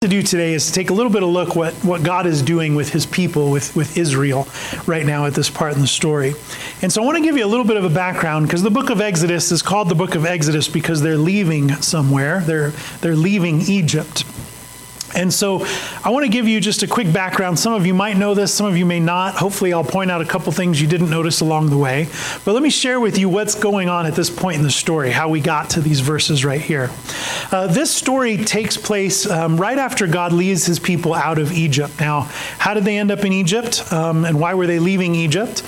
To do today is to take a little bit of look what God is doing with his people, with Israel right now at this part in the story. And so I want to give you a little bit of a background, because the book of Exodus is called the book of Exodus because they're leaving somewhere. They're leaving Egypt. And so I want to give you just a quick background. Some of you might know this, some of you may not. Hopefully I'll point out a couple things you didn't notice along the way. But let me share with you what's going on at this point in the story, how we got to these verses right here. This story takes place right after God leads his people out of Egypt. Now, how did they end up in Egypt? And why were they leaving Egypt?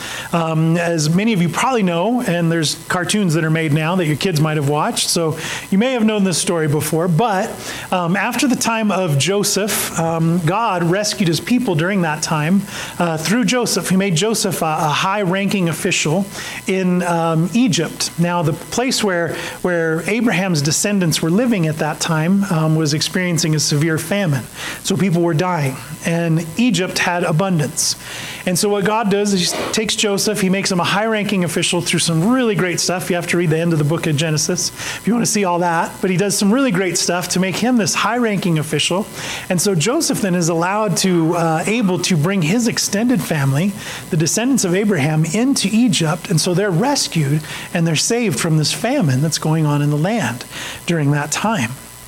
As many of you probably know, and there's cartoons that are made now that your kids might have watched, so you may have known this story before, but after the time of Joseph, God rescued his people during that time through Joseph. He made Joseph a high-ranking official in Egypt. Now, the place where Abraham's descendants were living at that time was experiencing a severe famine. So people were dying, and Egypt had abundance. And so what God does is he takes Joseph, he makes him a high-ranking official through some really great stuff. You have to read the end of the book of Genesis if you want to see all that. But he does some really great stuff to make him this high-ranking official. And so Joseph then is allowed to, able to bring his extended family, the descendants of Abraham, into Egypt. And so they're rescued and they're saved from this famine that's going on in the land during that time.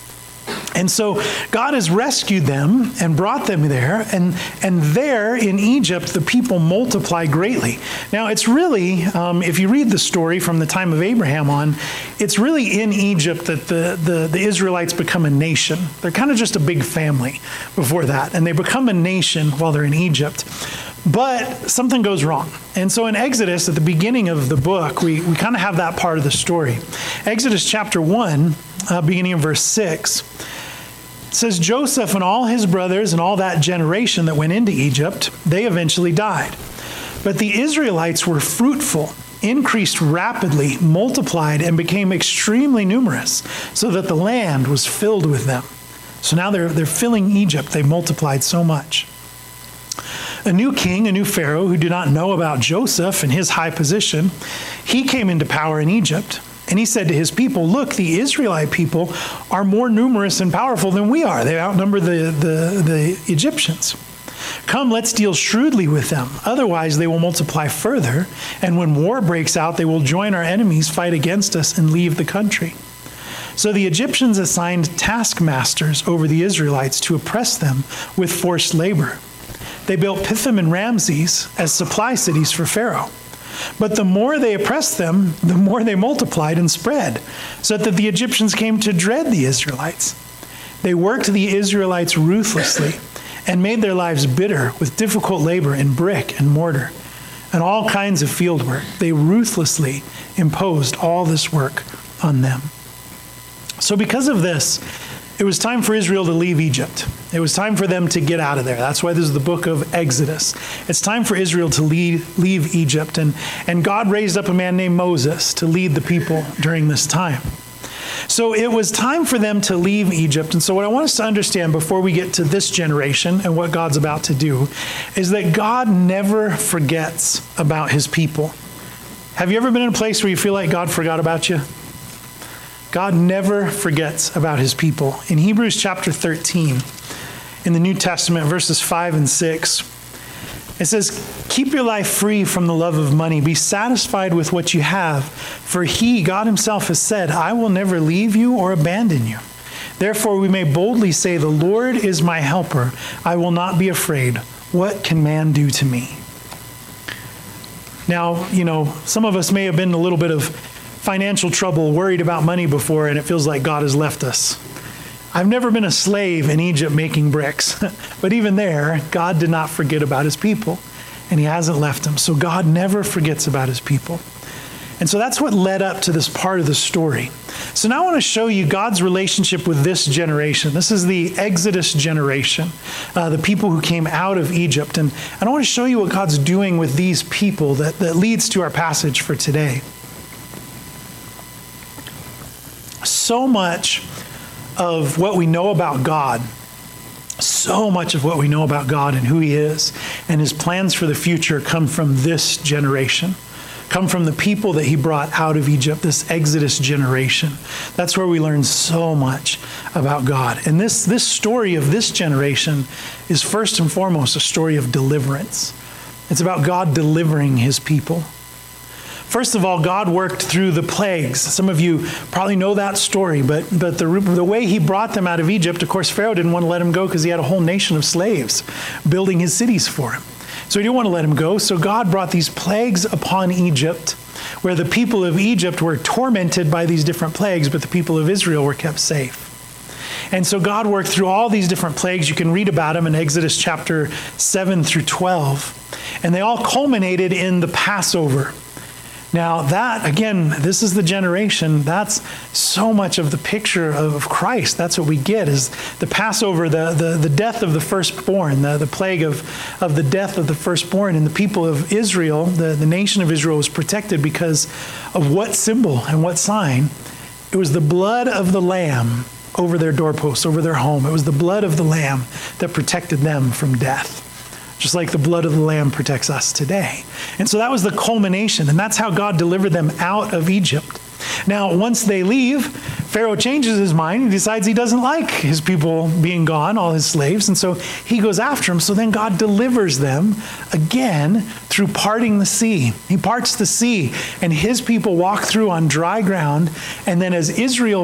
And so God has rescued them and brought them there, and there in Egypt, the people multiply greatly. Now, it's really, if you read the story from the time of Abraham on, it's really in Egypt that the Israelites become a nation. They're kind of just a big family before that, and they become a nation while they're in Egypt. But something goes wrong. And so in Exodus, at the beginning of the book, we kind of have that part of the story. Exodus chapter 1, beginning in verse 6, it says, Joseph and all his brothers and all that generation that went into Egypt, they eventually died. But the Israelites were fruitful, increased rapidly, multiplied, and became extremely numerous, so that the land was filled with them. So now they're filling Egypt. They multiplied so much. A new king, a new Pharaoh, who did not know about Joseph and his high position, he came into power in Egypt. And he said to his people, look, the Israelite people are more numerous and powerful than we are. They outnumber the Egyptians. Come, let's deal shrewdly with them. Otherwise, they will multiply further. And when war breaks out, they will join our enemies, fight against us, and leave the country. So the Egyptians assigned taskmasters over the Israelites to oppress them with forced labor. They built Pithom and Ramses as supply cities for Pharaoh. But the more they oppressed them, the more they multiplied and spread, so that the Egyptians came to dread the Israelites. They worked the Israelites ruthlessly and made their lives bitter with difficult labor in brick and mortar and all kinds of field work. They ruthlessly imposed all this work on them. So because of this, it was time for Israel to leave Egypt. It was time for them to get out of there. That's why this is the book of Exodus. It's time for Israel to leave Egypt. And God raised up a man named Moses to lead the people during this time. So it was time for them to leave Egypt. And so what I want us to understand before we get to this generation and what God's about to do is that God never forgets about his people. Have you ever been in a place where you feel like God forgot about you? God never forgets about his people. In Hebrews chapter 13, in the New Testament, verses 5 and 6, it says, keep your life free from the love of money. Be satisfied with what you have. For he, God himself, has said, I will never leave you or abandon you. Therefore, we may boldly say, the Lord is my helper. I will not be afraid. What can man do to me? Now, some of us may have been in a little bit of financial trouble, worried about money before, and it feels like God has left us. I've never been a slave in Egypt making bricks, but even there, God did not forget about his people, and he hasn't left them. So God never forgets about his people. And so that's what led up to this part of the story. So now I want to show you God's relationship with this generation. This is the Exodus generation, the people who came out of Egypt. And I want to show you what God's doing with these people that leads to our passage for today. So much of what we know about God, and who he is and his plans for the future come from this generation, come from the people that he brought out of Egypt, this Exodus generation. That's where we learn so much about God. And this story of this generation is first and foremost a story of deliverance. It's about God delivering his people. First of all, God worked through the plagues. Some of you probably know that story, but the way he brought them out of Egypt, of course, Pharaoh didn't want to let him go because he had a whole nation of slaves building his cities for him. So he didn't want to let him go. So God brought these plagues upon Egypt, where the people of Egypt were tormented by these different plagues, but the people of Israel were kept safe. And so God worked through all these different plagues. You can read about them in Exodus chapter 7 through 12. And they all culminated in the Passover. Now that, again, this is the generation, that's so much of the picture of Christ. That's what we get is the Passover, the death of the firstborn, the plague of the death of the firstborn. And the people of Israel, the nation of Israel was protected because of what symbol and what sign? It was the blood of the Lamb over their doorposts, over their home. It was the blood of the Lamb that protected them from death. Just like the blood of the Lamb protects us today. And so that was the culmination, and that's how God delivered them out of Egypt. Now, once they leave, Pharaoh changes his mind. He decides he doesn't like his people being gone, all his slaves, and so he goes after them. So then God delivers them again through parting the sea. He parts the sea, and his people walk through on dry ground, and then as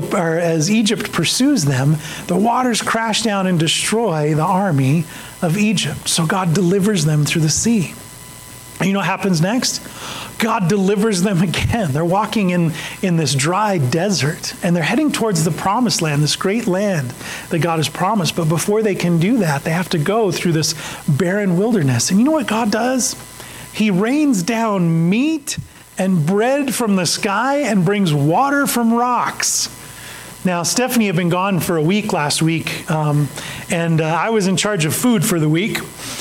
Egypt pursues them, the waters crash down and destroy the army of Egypt. So God delivers them through the sea. And you know what happens next? God delivers them again. They're walking in this dry desert, and they're heading towards the promised land, this great land that God has promised. But before they can do that, they have to go through this barren wilderness. And you know what God does? He rains down meat and bread from the sky and brings water from rocks. Now, Stephanie had been gone for a week last week, and I was in charge of food for the week.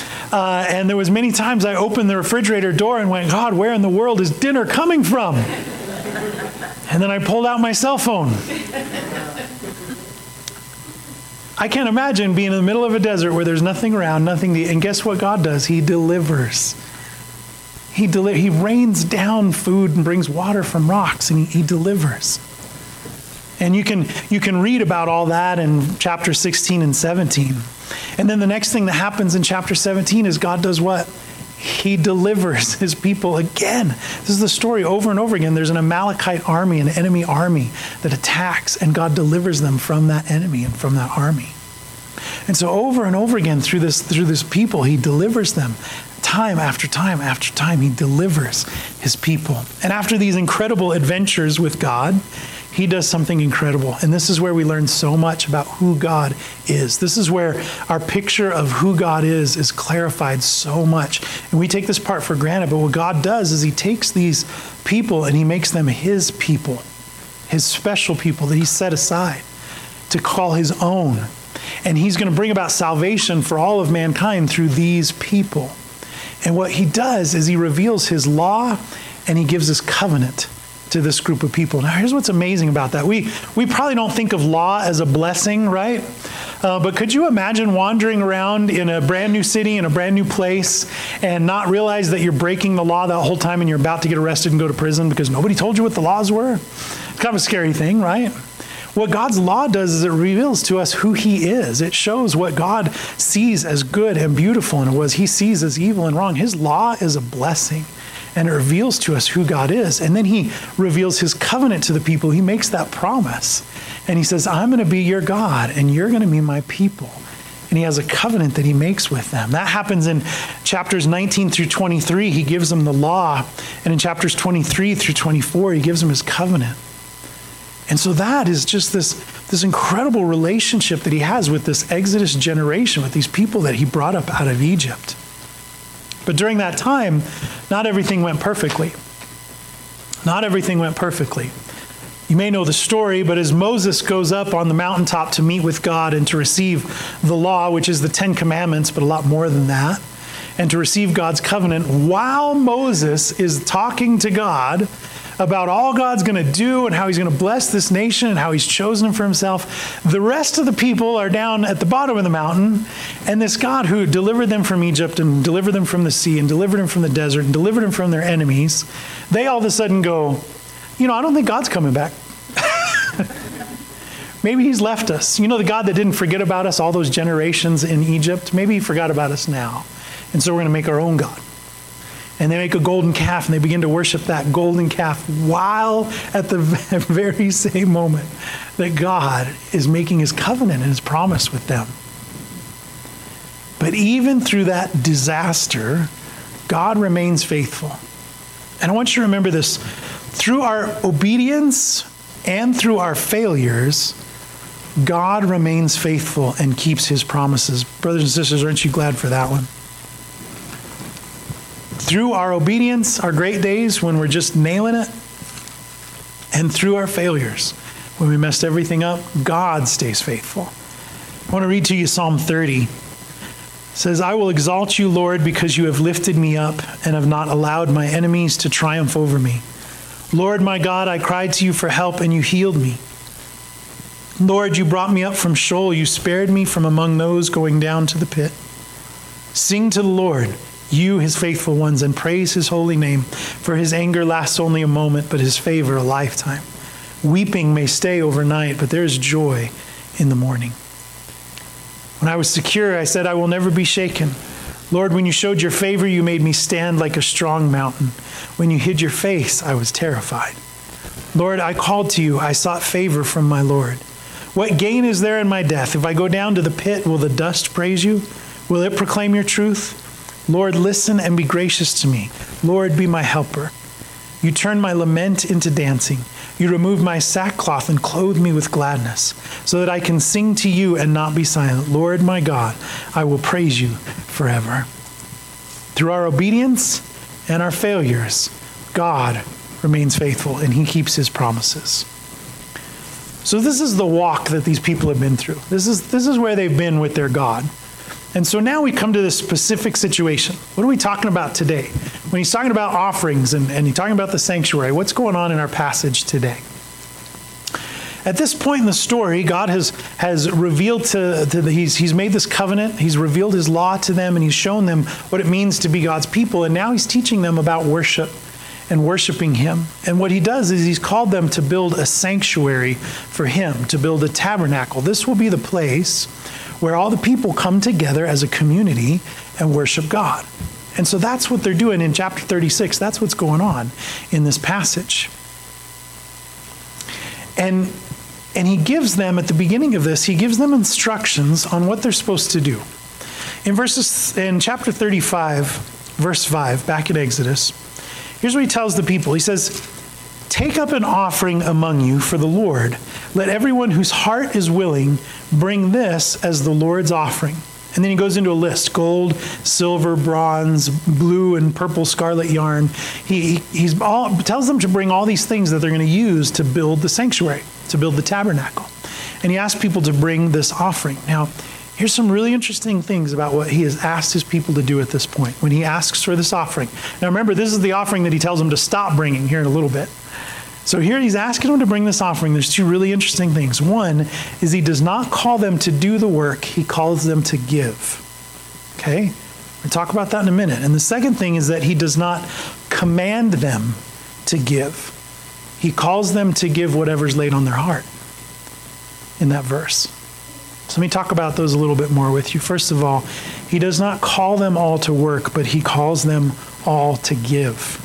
And there was many times I opened the refrigerator door and went, God, where in the world is dinner coming from? And then I pulled out my cell phone. I can't imagine being in the middle of a desert where there's nothing around, nothing to eat. And guess what God does? He delivers. He rains down food and brings water from rocks, and he delivers. And you can read about all that in chapter 16 and 17. And then the next thing that happens in chapter 17 is God does what? He delivers his people again. This is the story over and over again. There's an Amalekite army, an enemy army that attacks, and God delivers them from that enemy and from that army. And so over and over again through this people, he delivers them. Time after time after time, he delivers his people. And after these incredible adventures with God, he does something incredible. And this is where we learn so much about who God is. This is where our picture of who God is clarified so much. And we take this part for granted, but what God does is he takes these people and he makes them his people, his special people that he set aside to call his own. And he's going to bring about salvation for all of mankind through these people. And what he does is he reveals his law and he gives his covenant to this group of people. Now, here's what's amazing about that. We probably don't think of law as a blessing, right? But could you imagine wandering around in a brand new city, in a brand new place, and not realize that you're breaking the law that whole time and you're about to get arrested and go to prison because nobody told you what the laws were? It's kind of a scary thing, right? What God's law does is it reveals to us who he is. It shows what God sees as good and beautiful and what he sees as evil and wrong. His law is a blessing. And it reveals to us who God is. And then he reveals his covenant to the people. He makes that promise. And he says, I'm going to be your God, and you're going to be my people. And he has a covenant that he makes with them. That happens in chapters 19 through 23. He gives them the law. And in chapters 23 through 24, he gives them his covenant. And so that is just this incredible relationship that he has with this Exodus generation, with these people that he brought up out of Egypt. But during that time, not everything went perfectly. Not everything went perfectly. You may know the story, but as Moses goes up on the mountaintop to meet with God and to receive the law, which is the 10 Commandments, but a lot more than that, and to receive God's covenant, while Moses is talking to God about all God's going to do and how he's going to bless this nation and how he's chosen them for himself, the rest of the people are down at the bottom of the mountain, And this God who delivered them from Egypt and delivered them from the sea and delivered them from the desert and delivered them from their enemies, they all of a sudden go, I don't think God's coming back. Maybe he's left us. The God that didn't forget about us all those generations in Egypt, maybe he forgot about us now. And so we're going to make our own God. And they make a golden calf and they begin to worship that golden calf while at the very same moment that God is making his covenant and his promise with them. But even through that disaster, God remains faithful. And I want you to remember this. Through our obedience and through our failures, God remains faithful and keeps his promises. Brothers and sisters, aren't you glad for that one? Through our obedience, our great days when we're just nailing it, and through our failures, when we messed everything up, God stays faithful. I want to read to you Psalm 30. It says, I will exalt you, Lord, because you have lifted me up and have not allowed my enemies to triumph over me. Lord, my God, I cried to you for help and you healed me. Lord, you brought me up from Sheol. You spared me from among those going down to the pit. Sing to the Lord, you, his faithful ones, and praise his holy name. For his anger lasts only a moment, but his favor a lifetime. Weeping may stay overnight, but there is joy in the morning. When I was secure, I said, I will never be shaken. Lord, when you showed your favor, you made me stand like a strong mountain. When you hid your face, I was terrified. Lord, I called to you. I sought favor from my Lord. What gain is there in my death? If I go down to the pit, will the dust praise you? Will it proclaim your truth? Lord, listen and be gracious to me. Lord, be my helper. You turn my lament into dancing. You remove my sackcloth and clothe me with gladness, so that I can sing to you and not be silent. Lord, my God, I will praise you forever. Through our obedience and our failures, God remains faithful and he keeps his promises. So this is the walk that these people have been through. This is where they've been with their God. And so now we come to this specific situation. What are we talking about today? When he's talking about offerings and he's talking about the sanctuary, what's going on in our passage today? At this point in the story, God has revealed he's made this covenant, he's revealed his law to them, and he's shown them what it means to be God's people. And now he's teaching them about worship and worshiping him. And what he does is he's called them to build a sanctuary for him, to build a tabernacle. This will be the place where all the people come together as a community and worship God. And so that's what they're doing in chapter 36. That's what's going on in this passage. And he gives them, at the beginning of this, he gives them instructions on what they're supposed to do. In chapter 35, verse 5, back in Exodus, here's what he tells the people. He says, take up an offering among you for the Lord. Let everyone whose heart is willing bring this as the Lord's offering. And then he goes into a list: gold, silver, bronze, blue and purple scarlet yarn. He tells them to bring all these things that they're going to use to build the sanctuary, to build the tabernacle. And he asks people to bring this offering. Now, here's some really interesting things about what he has asked his people to do at this point when he asks for this offering. Now remember, this is the offering that he tells them to stop bringing here in a little bit. So here he's asking them to bring this offering. There's two really interesting things. One is he does not call them to do the work, he calls them to give. Okay? We'll talk about that in a minute. And the second thing is that he does not command them to give. He calls them to give whatever's laid on their heart in that verse. So let me talk about those a little bit more with you. First of all, he does not call them all to work, but he calls them all to give.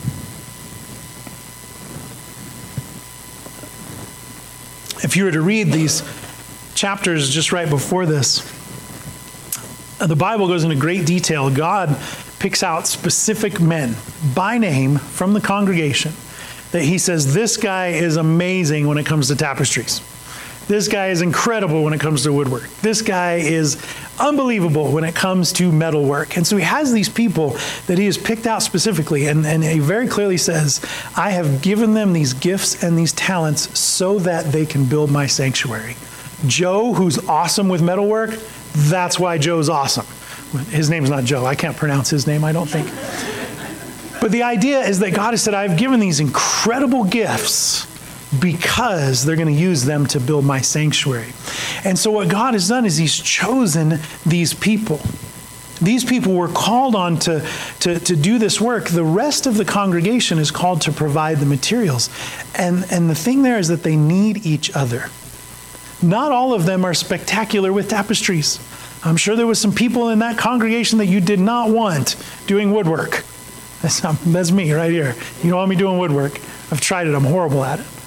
If you were to read these chapters just right before this, the Bible goes into great detail. God picks out specific men by name from the congregation that he says, this guy is amazing when it comes to tapestries. This guy is incredible when it comes to woodwork. This guy is unbelievable when it comes to metalwork. And so he has these people that he has picked out specifically, and he very clearly says, I have given them these gifts and these talents so that they can build my sanctuary. Joe, who's awesome with metalwork, that's why Joe's awesome. His name's not Joe. I can't pronounce his name, I don't think. But the idea is that God has said, I've given these incredible gifts because they're going to use them to build my sanctuary. And so what God has done is he's chosen these people. These people were called on to do this work. The rest of the congregation is called to provide the materials. And the thing there is that they need each other. Not all of them are spectacular with tapestries. I'm sure there was some people in that congregation that you did not want doing woodwork. That's me right here. You don't want me doing woodwork. I've tried it. I'm horrible at it.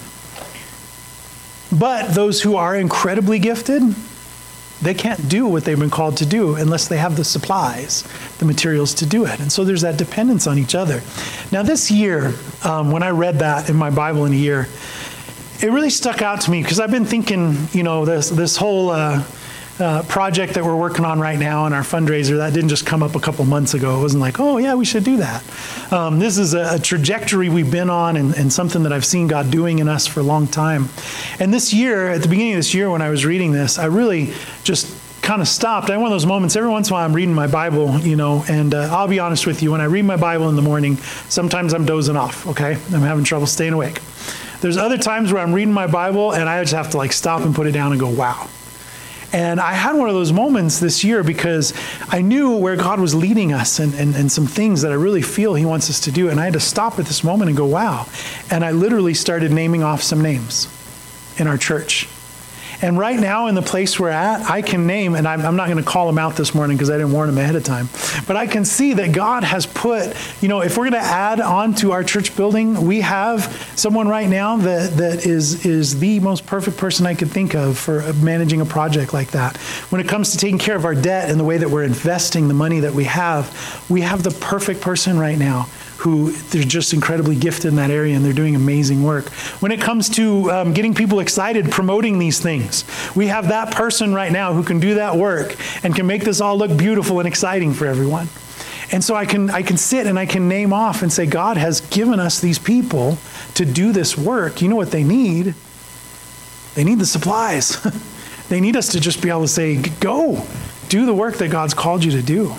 But those who are incredibly gifted, they can't do what they've been called to do unless they have the supplies, the materials to do it. And so there's that dependence on each other. Now this year, when I read that in my Bible in a year, it really stuck out to me because I've been thinking, this whole project that we're working on right now in our fundraiser, that didn't just come up a couple months ago. It wasn't like, oh yeah, we should do that. This is a trajectory we've been on and something that I've seen God doing in us for a long time. And this year, at the beginning of this year when I was reading this, I really just kind of stopped. I had one of those moments, every once in a while I'm reading my Bible, and I'll be honest with you, when I read my Bible in the morning, sometimes I'm dozing off, okay? I'm having trouble staying awake. There's other times where I'm reading my Bible and I just have to stop and put it down and go, wow. And I had one of those moments this year because I knew where God was leading us and some things that I really feel he wants us to do. And I had to stop at this moment and go, wow. And I literally started naming off some names in our church. And right now in the place we're at, I can name, and I'm not going to call them out this morning because I didn't warn them ahead of time, but I can see that God has put, if we're going to add on to our church building, we have someone right now that is the most perfect person I could think of for managing a project like that. When it comes to taking care of our debt and the way that we're investing the money that we have the perfect person right now who they're just incredibly gifted in that area and they're doing amazing work. When it comes to getting people excited, promoting these things, we have that person right now who can do that work and can make this all look beautiful and exciting for everyone. And so I can sit and I can name off and say, God has given us these people to do this work. You know what they need? They need the supplies. They need us to just be able to say, go, do the work that God's called you to do.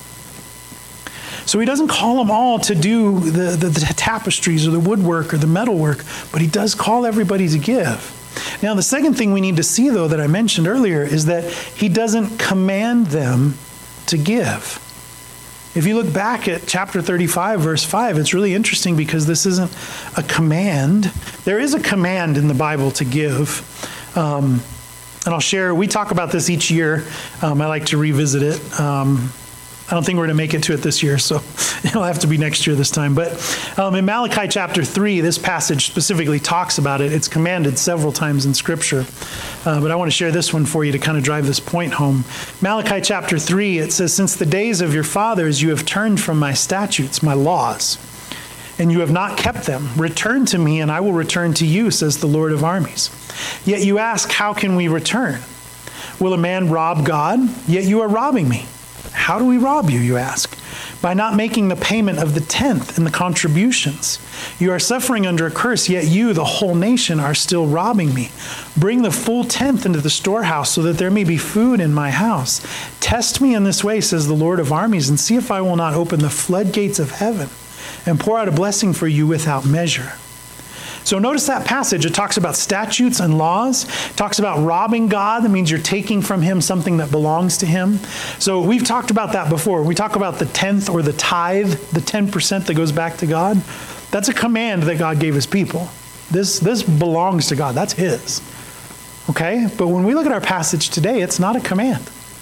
So he doesn't call them all to do the tapestries or the woodwork or the metalwork, but he does call everybody to give. Now, the second thing we need to see, though, that I mentioned earlier is that he doesn't command them to give. If you look back at chapter 35, verse 5, it's really interesting because this isn't a command. There is a command in the Bible to give. And I'll share, we talk about this each year. I like to revisit it. I don't think we're going to make it to it this year, so it'll have to be next year this time. But in Malachi chapter 3, this passage specifically talks about it. It's commanded several times in Scripture. But I want to share this one for you to kind of drive this point home. Malachi chapter 3, it says, "Since the days of your fathers you have turned from my statutes, my laws, and you have not kept them. Return to me, and I will return to you, says the Lord of armies. Yet you ask, how can we return? Will a man rob God? Yet you are robbing me. How do we rob you, you ask? By not making the payment of the tenth and the contributions. You are suffering under a curse, yet you, the whole nation, are still robbing me. Bring the full tenth into the storehouse so that there may be food in my house. Test me in this way, says the Lord of armies, and see if I will not open the floodgates of heaven and pour out a blessing for you without measure." So notice that passage. It talks about statutes and laws. It talks about robbing God. That means you're taking from him something that belongs to him. So we've talked about that before. We talk about the tenth or the tithe, the 10% that goes back to God. That's a command that God gave his people. This belongs to God. That's his. Okay? But when we look at our passage today, it's not a command.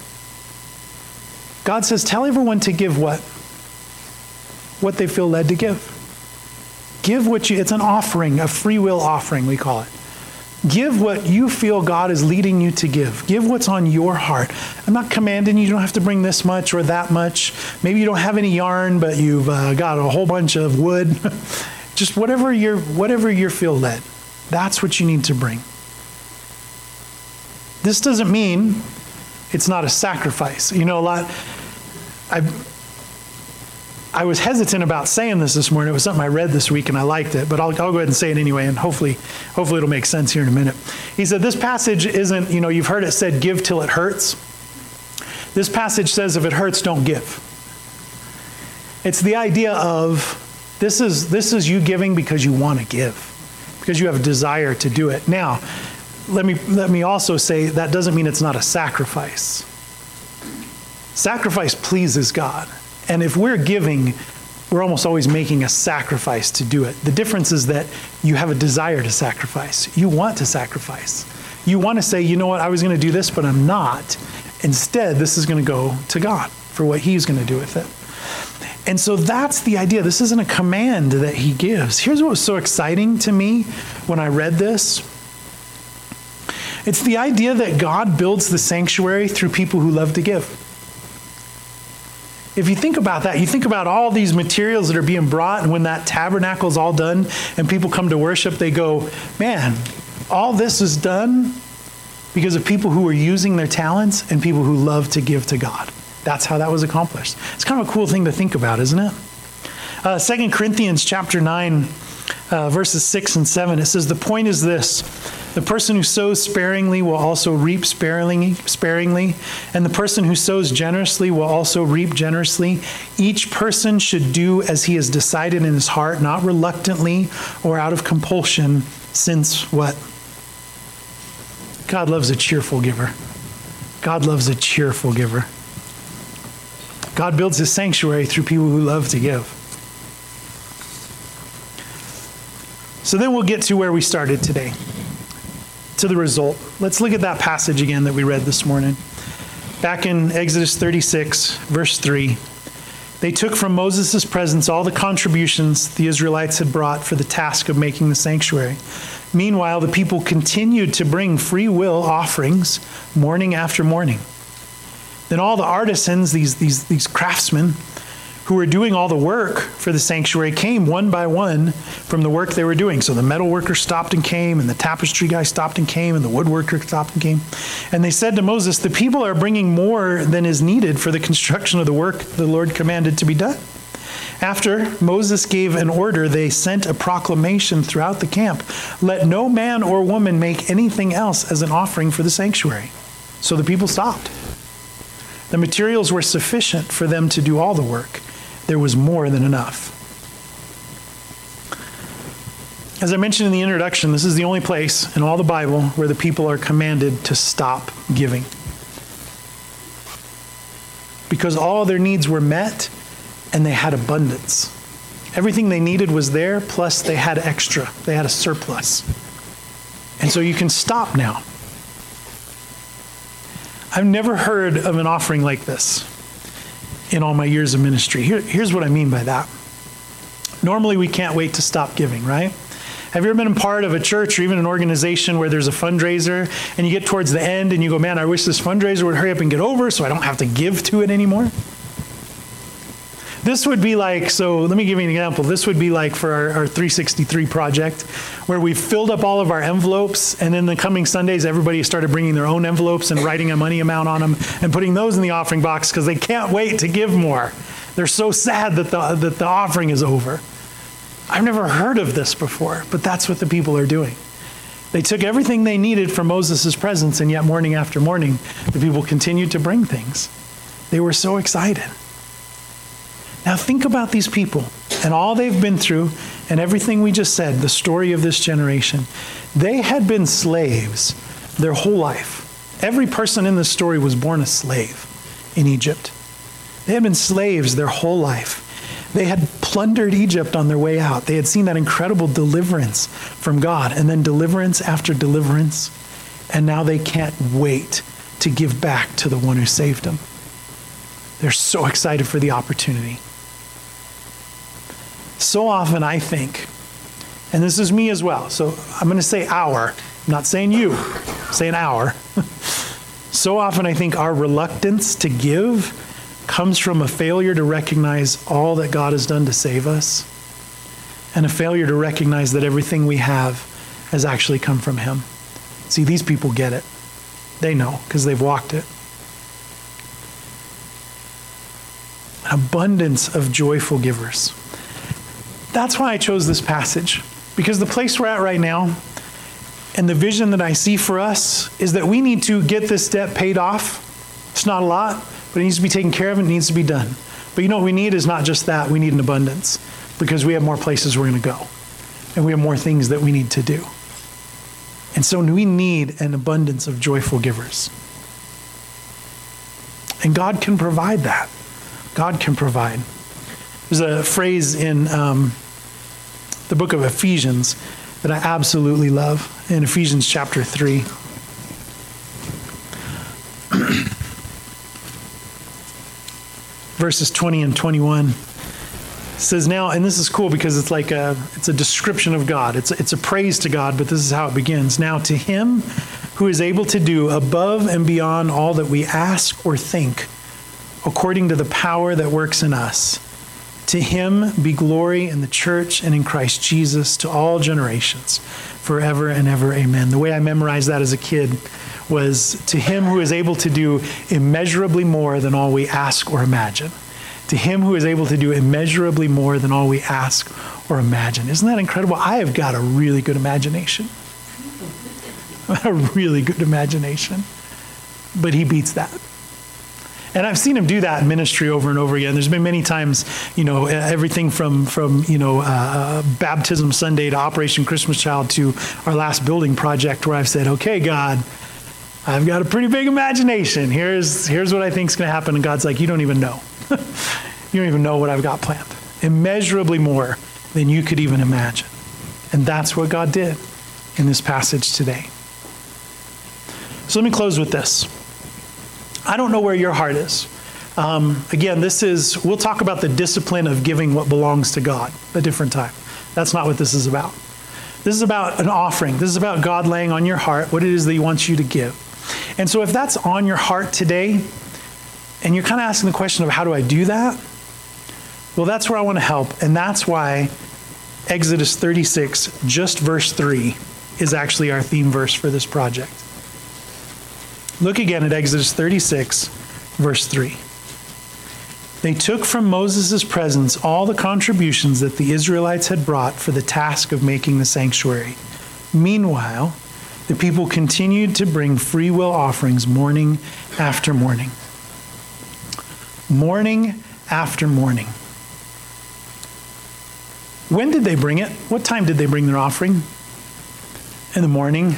God says, tell everyone to give what? What they feel led to give. Give what it's an offering, a free will offering, we call it. Give what you feel God is leading you to give. Give what's on your heart. I'm not commanding you don't have to bring this much or that much. Maybe you don't have any yarn, but you've got a whole bunch of wood. Just whatever you feel led. That's what you need to bring. This doesn't mean it's not a sacrifice. I was hesitant about saying this morning. It was something I read this week and I liked it, but I'll go ahead and say it anyway, and hopefully it'll make sense here in a minute. He said this passage isn't, you've heard it said, give till it hurts. This passage says if it hurts, don't give. It's the idea of this is you giving because you want to give, because you have a desire to do it. Now, let me also say that doesn't mean it's not a sacrifice. Sacrifice pleases God. And if we're giving, we're almost always making a sacrifice to do it. The difference is that you have a desire to sacrifice. You want to sacrifice. You want to say, you know what, I was going to do this, but I'm not. Instead, this is going to go to God for what he's going to do with it. And so that's the idea. This isn't a command that he gives. Here's what was so exciting to me when I read this. It's the idea that God builds the sanctuary through people who love to give. If you think about that, you think about all these materials that are being brought, and when that tabernacle is all done and people come to worship, they go, man, all this is done because of people who are using their talents and people who love to give to God. That's how that was accomplished. It's kind of a cool thing to think about, isn't it? 2 Corinthians chapter 9, verses 6 and 7, it says, the point is this, the person who sows sparingly will also reap sparingly, and the person who sows generously will also reap generously. Each person should do as he has decided in his heart, not reluctantly or out of compulsion, since what? God loves a cheerful giver. God loves a cheerful giver. God builds his sanctuary through people who love to give. So then we'll get to where we started today, to the result. Let's look at that passage again that we read this morning. Back in Exodus 36, verse 3, they took from Moses' presence all the contributions the Israelites had brought for the task of making the sanctuary. Meanwhile, the people continued to bring free will offerings morning after morning. Then all the artisans, these craftsmen who were doing all the work for the sanctuary came one by one from the work they were doing. So the metal worker stopped and came, and the tapestry guy stopped and came, and the woodworker stopped and came. And they said to Moses, the people are bringing more than is needed for the construction of the work the Lord commanded to be done. After Moses gave an order, they sent a proclamation throughout the camp. Let no man or woman make anything else as an offering for the sanctuary. So the people stopped. The materials were sufficient for them to do all the work. There was more than enough. As I mentioned in the introduction, this is the only place in all the Bible where the people are commanded to stop giving. Because all their needs were met and they had abundance. Everything they needed was there, plus they had extra. They had a surplus. And so you can stop now. I've never heard of an offering like this in all my years of ministry. Here's what I mean by that. Normally, we can't wait to stop giving, right? Have you ever been a part of a church or even an organization where there's a fundraiser and you get towards the end and you go, man, I wish this fundraiser would hurry up and get over so I don't have to give to it anymore? This would be like, so let me give you an example. This would be like for our 363 project, where we filled up all of our envelopes, and in the coming Sundays, everybody started bringing their own envelopes and writing a money amount on them and putting those in the offering box because they can't wait to give more. They're so sad that the offering is over. I've never heard of this before, but that's what the people are doing. They took everything they needed from Moses' presence, and yet morning after morning, the people continued to bring things. They were so excited. Now think about these people and all they've been through and everything we just said, the story of this generation. They had been slaves their whole life. Every person in this story was born a slave in Egypt. They had been slaves their whole life. They had plundered Egypt on their way out. They had seen that incredible deliverance from God, and then deliverance after deliverance. And now they can't wait to give back to the one who saved them. They're so excited for the opportunity. So often I think, and this is me as well, so I'm going to say our, I'm not saying you, I'm saying our. So often I think our reluctance to give comes from a failure to recognize all that God has done to save us, and a failure to recognize that everything we have has actually come from him. See, these people get it. They know because they've walked it. An abundance of joyful givers. That's why I chose this passage, because the place we're at right now and the vision that I see for us is that we need to get this debt paid off. It's not a lot, but it needs to be taken care of and it needs to be done. But you know what we need is not just that, we need an abundance, because we have more places we're going to go. and we have more things that we need to do. And so we need an abundance of joyful givers. And God can provide that. God can provide. There's a phrase in the book of Ephesians that I absolutely love, in Ephesians chapter 3. Verses 20 and 21. It says now, and this is cool because it's like it's a description of God. It's a praise to God, but this is how it begins. Now to him who is able to do above and beyond all that we ask or think, according to the power that works in us. To him be glory in the church and in Christ Jesus to all generations, forever and ever. Amen. The way I memorized that as a kid was, to him who is able to do immeasurably more than all we ask or imagine. To him who is able to do immeasurably more than all we ask or imagine. Isn't that incredible? I have got a really good imagination. A really good imagination. But he beats that. And I've seen him do that in ministry over and over again. There's been many times, everything from Baptism Sunday to Operation Christmas Child to our last building project, where I've said, okay, God, I've got a pretty big imagination. Here's what I think is going to happen. And God's like, you don't even know. You don't even know what I've got planned. Immeasurably more than you could even imagine. And that's what God did in this passage today. So let me close with this. I don't know where your heart is. Again, we'll talk about the discipline of giving what belongs to God a different time. That's not what this is about. This is about an offering. This is about God laying on your heart what it is that he wants you to give. And so if that's on your heart today, and you're kind of asking the question of how do I do that? Well, that's where I want to help. And that's why Exodus 36, just verse 3, is actually our theme verse for this project. Look again at Exodus 36, verse 3. They took from Moses' presence all the contributions that the Israelites had brought for the task of making the sanctuary. Meanwhile, the people continued to bring free will offerings morning after morning. Morning after morning. When did they bring it? What time did they bring their offering? In the morning.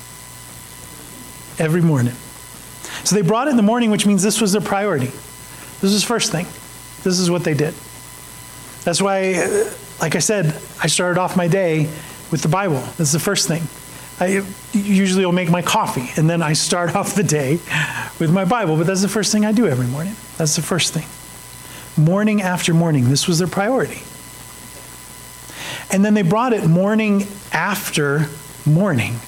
Every morning. So they brought it in the morning, which means this was their priority. This is the first thing. This is what they did. That's why, like I said, I started off my day with the Bible. This is the first thing. I usually will make my coffee, and then I start off the day with my Bible, but that's the first thing I do every morning. That's the first thing. Morning after morning, this was their priority. And then they brought it morning after morning.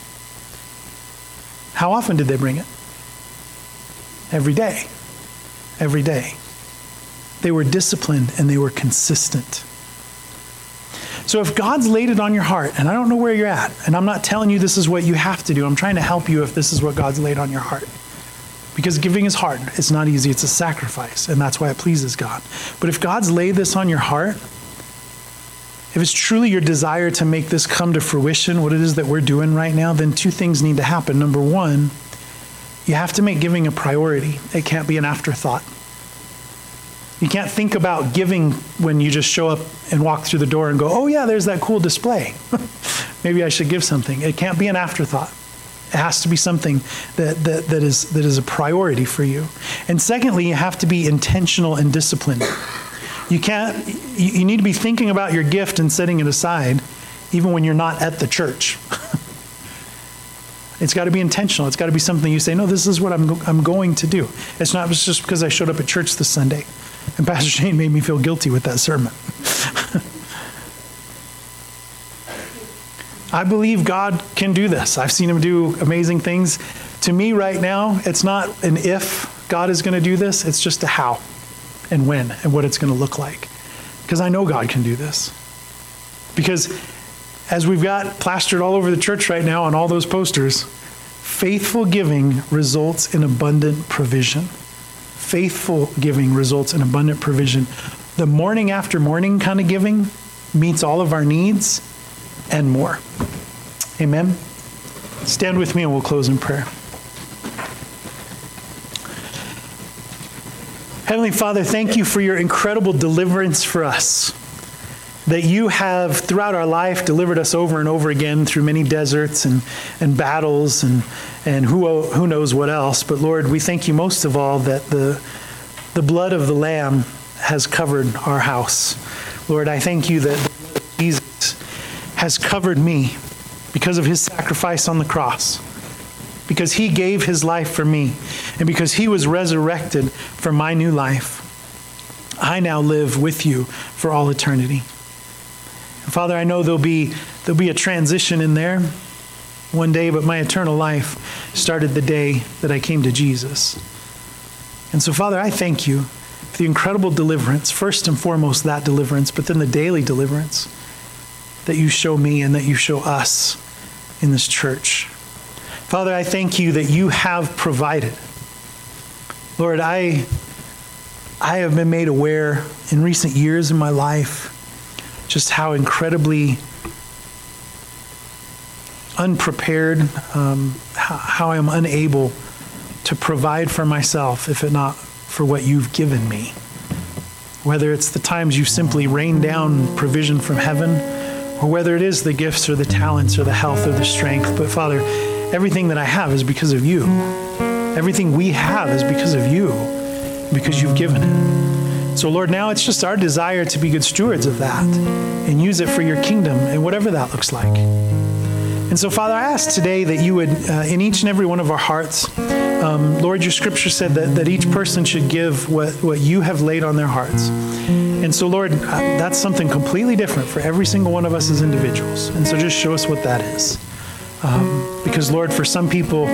How often did they bring it? Every day. Every day. They were disciplined and they were consistent. So if God's laid it on your heart, and I don't know where you're at, and I'm not telling you this is what you have to do, I'm trying to help you if this is what God's laid on your heart. Because giving is hard. It's not easy. It's a sacrifice, and that's why it pleases God. But if God's laid this on your heart, if it's truly your desire to make this come to fruition, what it is that we're doing right now, then two things need to happen. Number one, you have to make giving a priority. It can't be an afterthought. You can't think about giving when you just show up and walk through the door and go, oh yeah, there's that cool display. Maybe I should give something. It can't be an afterthought. It has to be something that is a priority for you. And secondly, you have to be intentional and disciplined. You need to be thinking about your gift and setting it aside, even when you're not at the church. It's got to be intentional. It's got to be something you say, no, this is what I'm going to do. It's not just because I showed up at church this Sunday and Pastor Shane made me feel guilty with that sermon. I believe God can do this. I've seen him do amazing things. To me right now, it's not an if God is going to do this. It's just a how and when and what it's going to look like. Because I know God can do this. Because as we've got plastered all over the church right now on all those posters, faithful giving results in abundant provision. Faithful giving results in abundant provision. The morning after morning kind of giving meets all of our needs and more. Amen. Stand with me and we'll close in prayer. Heavenly Father, thank you for your incredible deliverance for us. that you have, throughout our life, delivered us over and over again through many deserts and battles and who knows what else. But Lord, we thank you most of all that the blood of the Lamb has covered our house. Lord, I thank you that the blood of Jesus has covered me because of his sacrifice on the cross, because he gave his life for me, and because he was resurrected for my new life. I now live with you for all eternity. And Father, I know there'll be a transition in there one day, but my eternal life started the day that I came to Jesus. And so, Father, I thank you for the incredible deliverance, first and foremost that deliverance, but then the daily deliverance that you show me and that you show us in this church. Father, I thank you that you have provided. Lord, I have been made aware in recent years in my life just how incredibly unprepared, how I'm unable to provide for myself if it not for what you've given me. Whether it's the times you simply rain down provision from heaven, or whether it is the gifts or the talents or the health or the strength. But Father, everything that I have is because of you. Everything we have is because of you, because you've given it. So Lord, now it's just our desire to be good stewards of that and use it for your kingdom and whatever that looks like. And so Father, I ask today that you would, in each and every one of our hearts, Lord, your scripture said that each person should give what you have laid on their hearts. And so Lord, that's something completely different for every single one of us as individuals. And so just show us what that is. Because Lord, for some people,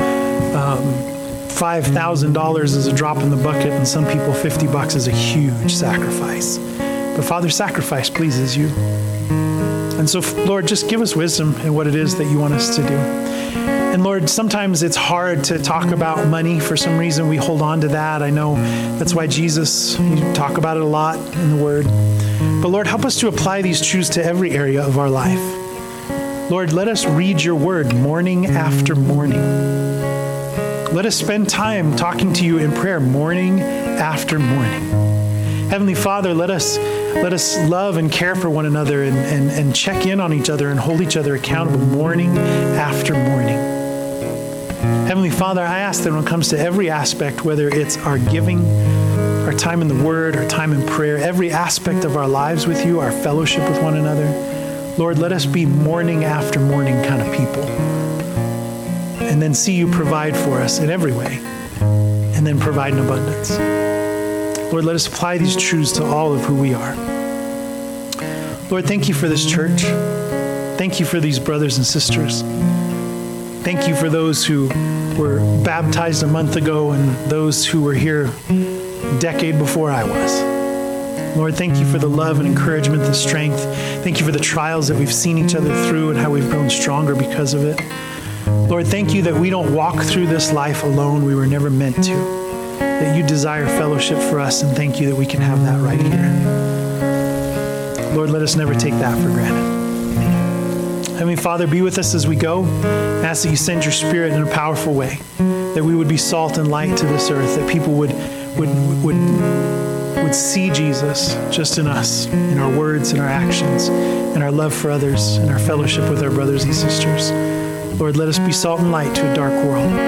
$5,000 is a drop in the bucket, and some people $50 is a huge sacrifice. But Father, sacrifice pleases you. And so Lord, just give us wisdom in what it is that you want us to do. And Lord, sometimes it's hard to talk about money. For some reason, we hold on to that. I know that's why Jesus, you talk about it a lot in the Word. But Lord, help us to apply these truths to every area of our life. Lord, let us read your Word morning after morning. Let us spend time talking to you in prayer morning after morning. Heavenly Father, let us love and care for one another and check in on each other and hold each other accountable morning after morning. Heavenly Father, I ask that when it comes to every aspect, whether it's our giving, our time in the Word, our time in prayer, every aspect of our lives with you, our fellowship with one another, Lord, let us be morning after morning kind of people. And then see you provide for us in every way, and then provide in abundance. Lord, let us apply these truths to all of who we are. Lord, thank you for this church. Thank you for these brothers and sisters. Thank you for those who were baptized a month ago and those who were here a decade before I was. Lord, thank you for the love and encouragement, the strength. Thank you for the trials that we've seen each other through and how we've grown stronger because of it. Lord, thank you that we don't walk through this life alone. We were never meant to. That you desire fellowship for us, and thank you that we can have that right here. Lord, let us never take that for granted. Heavenly Father, be with us as we go. I ask that you send your Spirit in a powerful way, that we would be salt and light to this earth, that people would see Jesus just in us, in our words, in our actions, in our love for others, in our fellowship with our brothers and sisters. Lord, let us be salt and light to a dark world.